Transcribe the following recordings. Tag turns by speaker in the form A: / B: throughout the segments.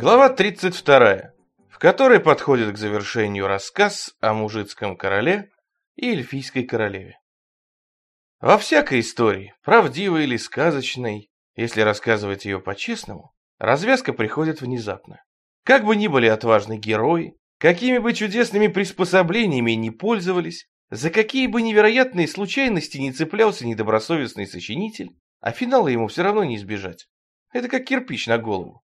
A: Глава 32, в которой подходит к завершению рассказ о мужицком короле и эльфийской королеве. Во всякой истории, правдивой или сказочной, если рассказывать ее по-честному, развязка приходит внезапно. Как бы ни были отважны герои, какими бы чудесными приспособлениями ни пользовались, за какие бы невероятные случайности не цеплялся недобросовестный сочинитель, а финала ему все равно не избежать. Это как кирпич на голову.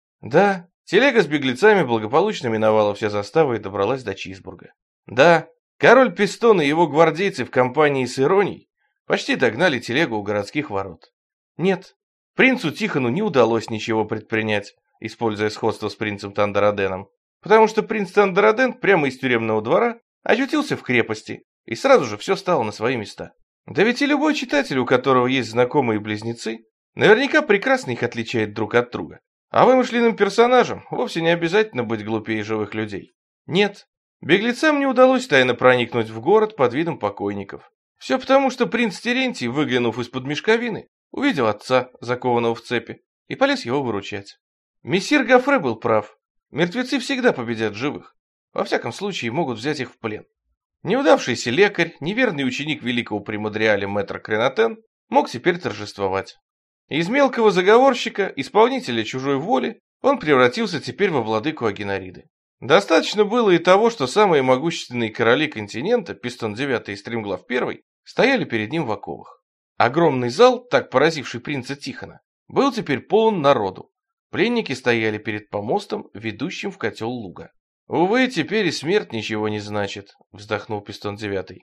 A: Да, телега с беглецами благополучно миновала все заставы и добралась до Чизбурга. Да, король Пистон и его гвардейцы в компании с Иронией почти догнали телегу у городских ворот. Нет, принцу Тихону не удалось ничего предпринять, используя сходство с принцем Тандераденом, потому что принц Тандераден прямо из тюремного двора очутился в крепости, и сразу же все стало на свои места. Да ведь и любой читатель, у которого есть знакомые близнецы, наверняка прекрасно их отличает друг от друга. А вымышленным персонажам вовсе не обязательно быть глупее живых людей. Нет, беглецам не удалось тайно проникнуть в город под видом покойников. Все потому, что принц Терентий, выглянув из-под мешковины, увидел отца, закованного в цепи, и полез его выручать. Мессир Гофре был прав. Мертвецы всегда победят живых. Во всяком случае, могут взять их в плен. Неудавшийся лекарь, неверный ученик великого премудриаля мэтр Кренатен мог теперь торжествовать. Из мелкого заговорщика, исполнителя чужой воли, он превратился теперь во владыку Агенариды. Достаточно было и того, что самые могущественные короли континента, Пистон IX и Стремглав I, стояли перед ним в оковах. Огромный зал, так поразивший принца Тихона, был теперь полон народу. Пленники стояли перед помостом, ведущим в котел луга. «Увы, теперь и смерть ничего не значит», — вздохнул Пистон IX.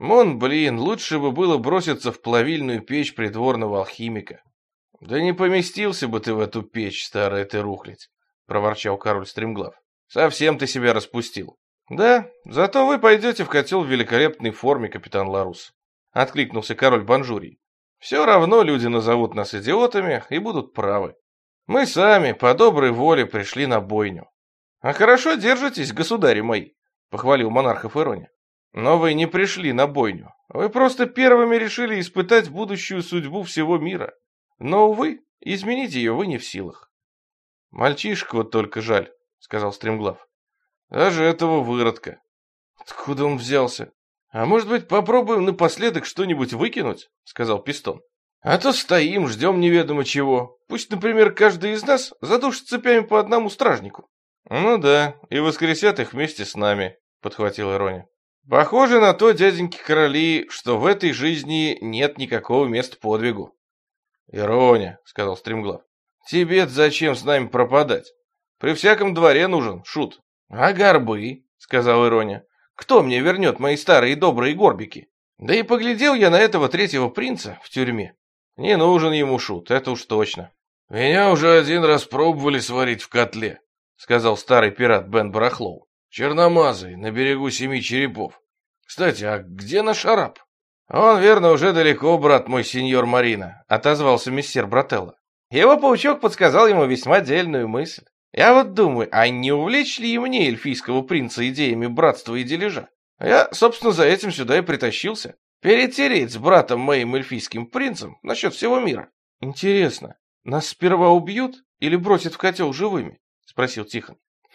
A: «Блин, лучше бы было броситься в плавильную печь придворного алхимика». «Да не поместился бы ты в эту печь, старая ты рухлядь», — проворчал король Стремглав. «Совсем ты себя распустил». «Да, зато вы пойдете в котел в великолепной форме, капитан Ларус», — откликнулся король Банжурий. «Все равно люди назовут нас идиотами и будут правы. Мы сами по доброй воле пришли на бойню». «А хорошо держитесь, государи мои», — похвалил монархов Ирония. «Но вы не пришли на бойню. Вы просто первыми решили испытать будущую судьбу всего мира. Но, увы, изменить ее вы не в силах». «Мальчишка вот только жаль», — сказал Стремглав. «Даже этого выродка. Откуда он взялся? А может быть, попробуем напоследок что-нибудь выкинуть?» — сказал Пистон. «А то стоим, ждем неведомо чего. Пусть, например, каждый из нас задушит цепями по одному стражнику». «Ну да, и воскресят их вместе с нами», — подхватил Ирония. «Похоже на то, дяденьки короли, что в этой жизни нет никакого места подвигу». «Ирония», — сказал Стремглав, — «тебе-то зачем с нами пропадать? При всяком дворе нужен шут». «А горбы», — сказал Ирония, — «кто мне вернет мои старые добрые горбики? Да и поглядел я на этого третьего принца в тюрьме. Не нужен ему шут, это уж точно». «Меня уже один раз пробовали сварить в котле», — сказал старый пират Бен Барахлоу. «Черномазый, на берегу 7 черепов. Кстати, а где наш араб?» «Он, верно, уже далеко, брат мой, сеньор Марина», — отозвался мессир Брателло. Его паучок подсказал ему весьма дельную мысль. «Я вот думаю, а не увлечь ли и мне эльфийского принца идеями братства и дележа? Я, собственно, за этим сюда и притащился. Перетереть с братом моим эльфийским принцем насчет всего мира». «Интересно, нас сперва убьют или бросят в котел живыми?» — спросил Тихон.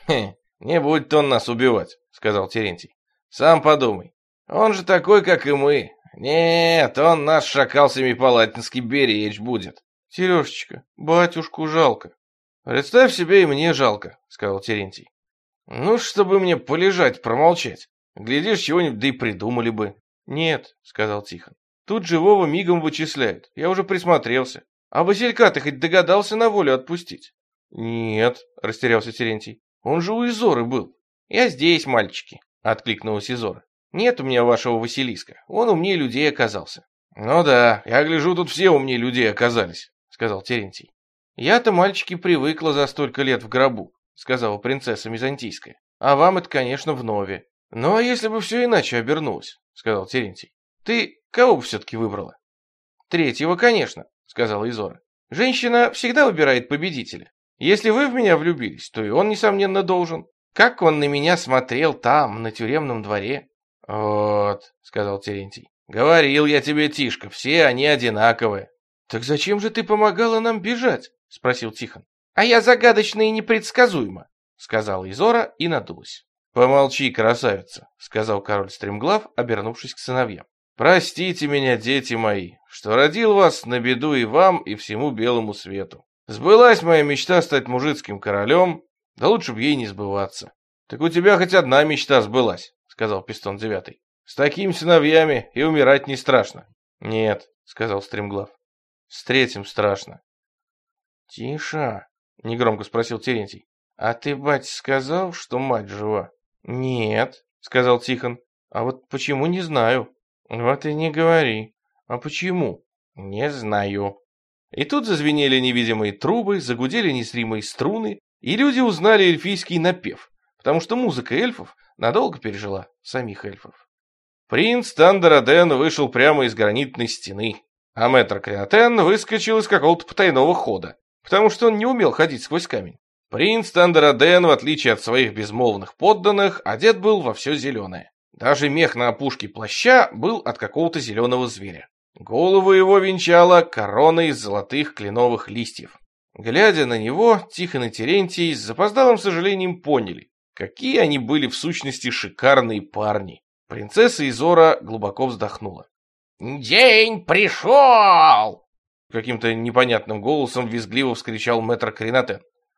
A: «Не будет он нас убивать», — сказал Терентий. «Сам подумай. Он же такой, как и мы. Нет, он наш шакал семипалатинский беречь будет». «Сережечка, батюшку жалко». «Представь себе, и мне жалко», — сказал Терентий. «Ну, чтобы мне полежать, промолчать. Глядишь, чего-нибудь да и придумали бы». «Нет», — сказал Тихон. «Тут живого мигом вычисляют. Я уже присмотрелся. А Василька ты хоть догадался на волю отпустить?» «Нет», — растерялся Терентий. «Он же у Изоры был». «Я здесь, мальчики», — откликнулась Изора. «Нет у меня вашего Василиска. Он умнее людей оказался». «Ну да, я гляжу, тут все умнее людей оказались», — сказал Терентий. «Я-то, мальчики, привыкла за столько лет в гробу», — сказала принцесса Византийская. «А вам это, конечно, вновь. Ну а если бы все иначе обернулось», — сказал Терентий. «Ты кого бы все-таки выбрала?» «Третьего, конечно», — сказала Изора. «Женщина всегда выбирает победителя. Если вы в меня влюбились, то и он, несомненно, должен. Как он на меня смотрел там, на тюремном дворе?» «Вот», — сказал Терентий. «Говорил я тебе, Тишка, все они одинаковые». «Так зачем же ты помогала нам бежать?» — спросил Тихон. «А я загадочна и непредсказуема», — сказала Изора и надулась. «Помолчи, красавица», — сказал король Стремглав, обернувшись к сыновьям. «Простите меня, дети мои, что родил вас на беду и вам, и всему белому свету. Сбылась моя мечта стать мужицким королем, да лучше б ей не сбываться». «Так у тебя хоть одна мечта сбылась», — сказал Пистон Девятый. «С такими сыновьями и умирать не страшно». «Нет», — сказал Стремглав, — «с третьим страшно». «Тише», — негромко спросил Терентий. «А ты, батя, сказал, что мать жива?» «Нет», — сказал Тихон. «А вот почему, не знаю». «Вот и не говори. А почему?» «Не знаю». И тут зазвенели невидимые трубы, загудели незримые струны, и люди узнали эльфийский напев, потому что музыка эльфов надолго пережила самих эльфов. Принц Тандер-Аден вышел прямо из гранитной стены, а мэтр Криотен выскочил из какого-то потайного хода, потому что он не умел ходить сквозь камень. Принц Тандер-Аден, в отличие от своих безмолвных подданных, одет был во все зеленое. Даже мех на опушке плаща был от какого-то зеленого зверя. Голову его венчала корона из золотых кленовых листьев. Глядя на него, Тихон и Терентий с запоздалым сожалением поняли, какие они были в сущности шикарные парни. Принцесса Изора глубоко вздохнула. «День пришел!» Каким-то непонятным голосом визгливо вскричал мэтр Кринотен.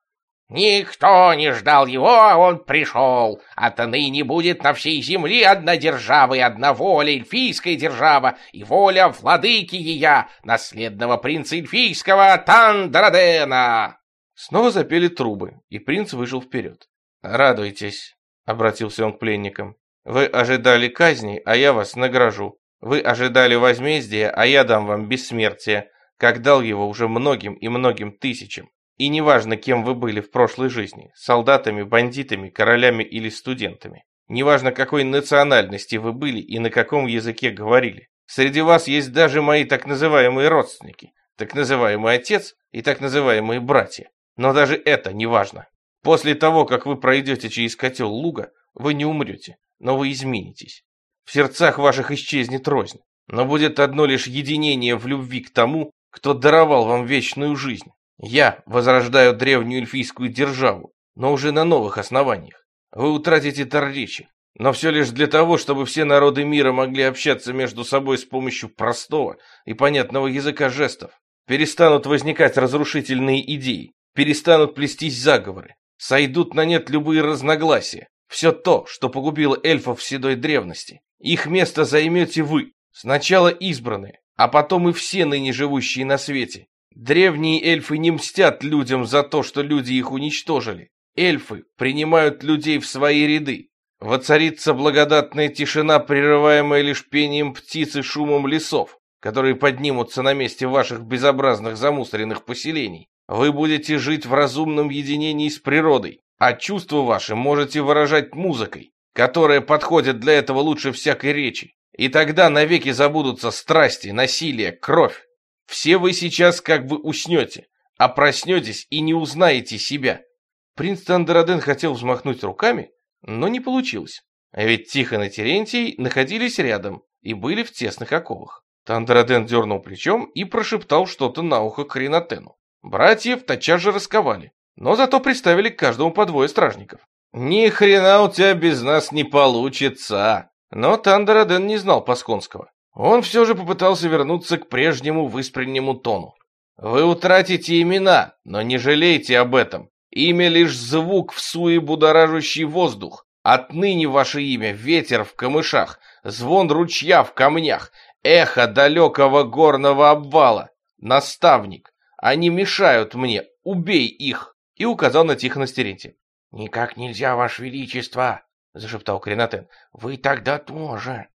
A: «Никто не ждал его, а он пришел. Отныне будет на всей земле одна держава и одна воля, эльфийская держава, и воля владыки ея, наследного принца эльфийского Тандер-Адена!» Снова запели трубы, и принц вышел вперед. «Радуйтесь», — обратился он к пленникам. «Вы ожидали казни, а я вас награжу. Вы ожидали возмездия, а я дам вам бессмертие, как дал его уже многим и многим тысячам. И неважно, кем вы были в прошлой жизни, солдатами, бандитами, королями или студентами. Неважно, какой национальности вы были и на каком языке говорили. Среди вас есть даже мои так называемые родственники, так называемый отец и так называемые братья. Но даже это не важно. После того, как вы пройдете через котел луга, вы не умрете, но вы изменитесь. В сердцах ваших исчезнет рознь, но будет одно лишь единение в любви к тому, кто даровал вам вечную жизнь. Я возрождаю древнюю эльфийскую державу, но уже на новых основаниях. Вы утратите дар речи, но все лишь для того, чтобы все народы мира могли общаться между собой с помощью простого и понятного языка жестов. Перестанут возникать разрушительные идеи, перестанут плестись заговоры, сойдут на нет любые разногласия. Все то, что погубило эльфов в седой древности. Их место займете вы, сначала избранные, а потом и все ныне живущие на свете. Древние эльфы не мстят людям за то, что люди их уничтожили. Эльфы принимают людей в свои ряды. Воцарится благодатная тишина, прерываемая лишь пением птиц и шумом лесов, которые поднимутся на месте ваших безобразных замусоренных поселений. Вы будете жить в разумном единении с природой, а чувства ваши можете выражать музыкой, которая подходит для этого лучше всякой речи. И тогда навеки забудутся страсти, насилие, кровь. Все вы сейчас как бы уснете, а проснетесь и не узнаете себя. Принц Тандер-Аден хотел взмахнуть руками, но не получилось. А ведь Тихон и Терентий находились рядом и были в тесных оковах. Тандер-Аден дернул плечом и прошептал что-то на ухо Кринотену. Братьев тотчас же расковали, но зато приставили к каждому по двое стражников. «Ни хрена у тебя без нас не получится!» Но Тандер-Аден не знал пасконского. Он все же попытался вернуться к прежнему выспреннему тону. «Вы утратите имена, но не жалейте об этом. Имя лишь звук в суе, будоражащий воздух. Отныне ваше имя — ветер в камышах, звон ручья в камнях, эхо далекого горного обвала. Наставник, они мешают мне, убей их!» И указал на Тихона с Терентием. «Никак нельзя, ваше величество!» — зашептал Кринотен. «Вы тогда тоже!»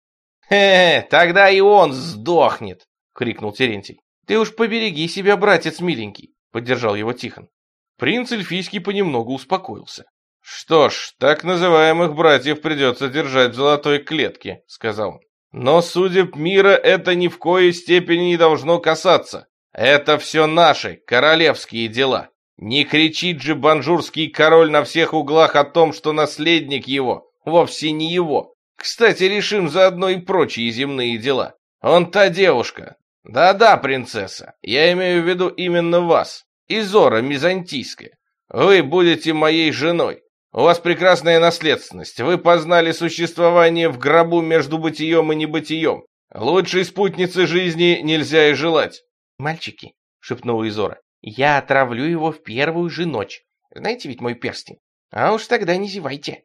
A: Тогда и он сдохнет!» — крикнул Терентий. «Ты уж побереги себя, братец миленький!» — поддержал его Тихон. Принц эльфийский понемногу успокоился. «Что ж, так называемых братьев придется держать в золотой клетке», — сказал он. «Но судеб мира это ни в коей степени не должно касаться. Это все наши, королевские дела. Не кричит же банжурский король на всех углах о том, что наследник его вовсе не его. Кстати, решим заодно и прочие земные дела. Он та девушка. Да-да, принцесса, я имею в виду именно вас. Изора Мизантийская, вы будете моей женой. У вас прекрасная наследственность. Вы познали существование в гробу между бытием и небытием. Лучшей спутницы жизни нельзя и желать. Мальчики, шепнула Изора, я отравлю его в первую же ночь. Знаете ведь мой перстень? А уж тогда не зевайте.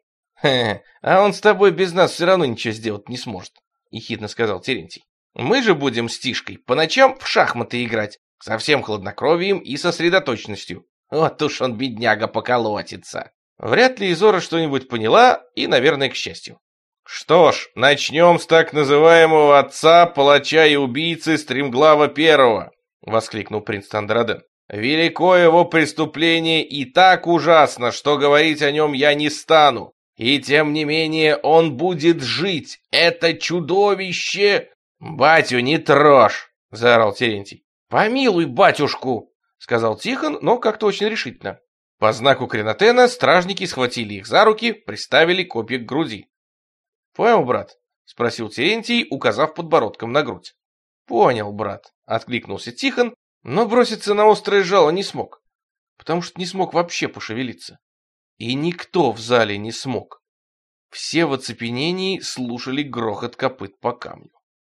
A: А он с тобой без нас все равно ничего сделать не сможет, ехидно сказал Терентий. Мы же будем с Тишкой по ночам в шахматы играть, со всем хладнокровием и сосредоточенностью. Вот уж он, бедняга, поколотится. Вряд ли Изора что-нибудь поняла, и, наверное, к счастью. Что ж, начнем с так называемого отца, палача и убийцы Стремглава Первого, воскликнул принц Тандраден. Велико его преступление и так ужасно, что говорить о нем я не стану. И тем не менее он будет жить. Это чудовище... Батю не трожь, заорал Терентий. Помилуй батюшку, сказал Тихон, но как-то очень решительно. По знаку Кренатена стражники схватили их за руки, приставили копья к груди. «Понял, брат?» — спросил Терентий, указав подбородком на грудь. «Понял, брат», — откликнулся Тихон, но броситься на острое жало не смог, потому что не смог вообще пошевелиться. И никто в зале не смог. Все в оцепенении слушали грохот копыт по камню.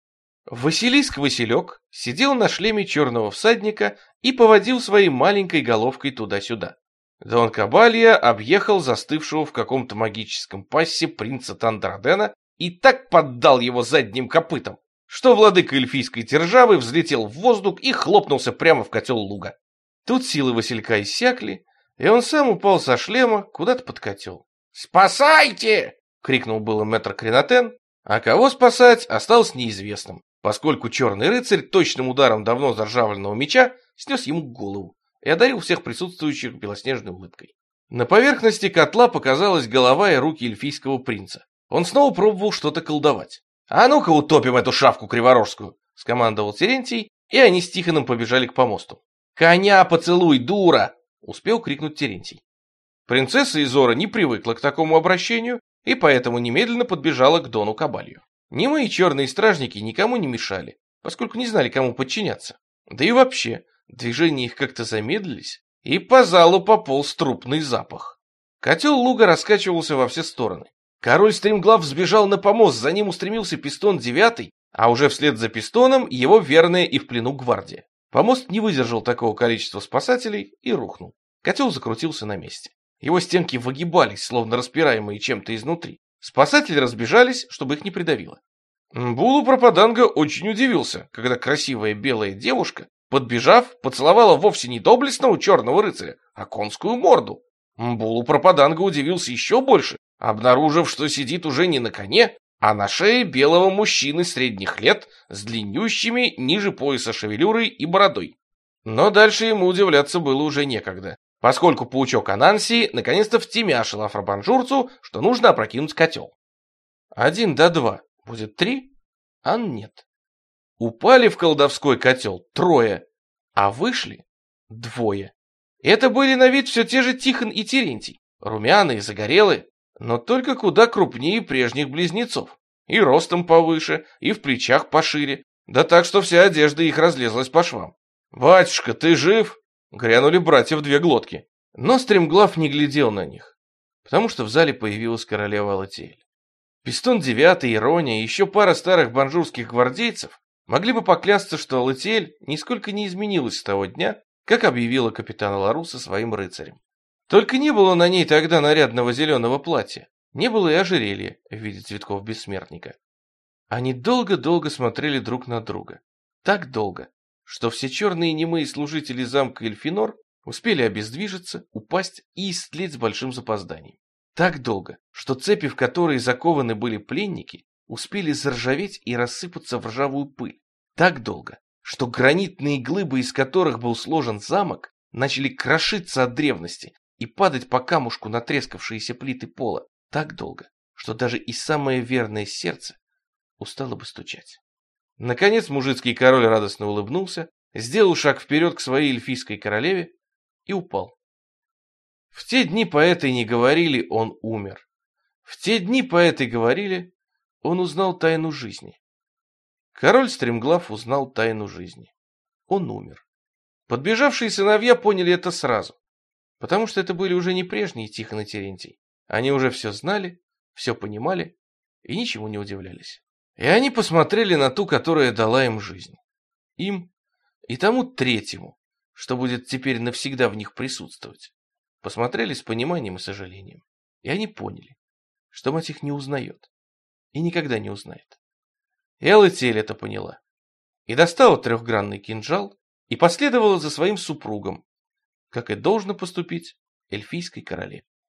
A: Василиск-Василек сидел на шлеме черного всадника и поводил своей маленькой головкой туда-сюда. Дон Кабалья объехал застывшего в каком-то магическом пассе принца Тандрадена и так поддал его задним копытом, что владыка эльфийской державы взлетел в воздух и хлопнулся прямо в котел луга. Тут силы Василька иссякли, и он сам упал со шлема куда-то под котел. «Спасайте!» — крикнул было мэтр Кренатен, а кого спасать осталось неизвестным, поскольку черный рыцарь точным ударом давно заржавленного меча снес ему голову и одарил всех присутствующих белоснежной улыбкой. На поверхности котла показалась голова и руки эльфийского принца. Он снова пробовал что-то колдовать. «А ну-ка утопим эту шавку криворожскую!» — скомандовал Терентий, и они с Тихоном побежали к помосту. «Коня поцелуй, дура!» — успел крикнуть Терентий. Принцесса Изора не привыкла к такому обращению, и поэтому немедленно подбежала к Дону Кабалью. Немые черные стражники никому не мешали, поскольку не знали, кому подчиняться. Да и вообще, движения их как-то замедлились, и по залу пополз трупный запах. Котел луга раскачивался во все стороны. Король Стремглав сбежал на помост, за ним устремился Пистон Девятый, а уже вслед за Пистоном его верная и в плену гвардия. Помост не выдержал такого количества спасателей и рухнул. Котел закрутился на месте. Его стенки выгибались, словно распираемые чем-то изнутри. Спасатели разбежались, чтобы их не придавило. Булу Пропаданга очень удивился, когда красивая белая девушка, подбежав, поцеловала вовсе не доблестного черного рыцаря, а конскую морду. Булу Пропаданга удивился еще больше, обнаружив, что сидит уже не на коне, а на шее белого мужчины средних лет с длиннющими ниже пояса шевелюрой и бородой. Но дальше ему удивляться было уже некогда, поскольку паучок Ананси наконец-то втемяшил афробанжурцу, что нужно опрокинуть котел. 1 до 2 будет 3, а нет. Упали в колдовской котел 3, а вышли 2. Это были на вид все те же Тихон и Терентий, румяные, загорелые, но только куда крупнее прежних близнецов, и ростом повыше, и в плечах пошире, да так, что вся одежда их разлезлась по швам. «Батюшка, ты жив?» — грянули братья в 2 глотки. Но Стремглав не глядел на них, потому что в зале появилась королева Алатиэль. Пистон Девятый, Ирония и еще пара старых банжурских гвардейцев могли бы поклясться, что Алатиэль нисколько не изменилась с того дня, как объявила капитана Ларуса своим рыцарем. Только не было на ней тогда нарядного зеленого платья, не было и ожерелья в виде цветков бессмертника. Они долго-долго смотрели друг на друга. Так долго, что все черные немые служители замка Эльфинор успели обездвижиться, упасть и истлеть с большим запозданием. Так долго, что цепи, в которые закованы были пленники, успели заржаветь и рассыпаться в ржавую пыль. Так долго, что гранитные глыбы, из которых был сложен замок, начали крошиться от древности и падать по камушку на трескавшиеся плиты пола. Так долго, что даже и самое верное сердце устало бы стучать. Наконец мужицкий король радостно улыбнулся, сделал шаг вперед к своей эльфийской королеве и упал. В те дни поэты не говорили «он умер». В те дни поэты говорили «он узнал тайну жизни». Король Стремглав узнал тайну жизни. Он умер. Подбежавшие сыновья поняли это сразу, потому что это были уже не прежние Тихон и Терентий. Они уже все знали, все понимали и ничему не удивлялись. И они посмотрели на ту, которая дала им жизнь. Им и тому третьему, что будет теперь навсегда в них присутствовать. Посмотрели с пониманием и сожалением. И они поняли, что мать их не узнает и никогда не узнает. И Алатиэль это поняла. И достала трехгранный кинжал и последовала за своим супругом, как и должно поступить эльфийской королеве.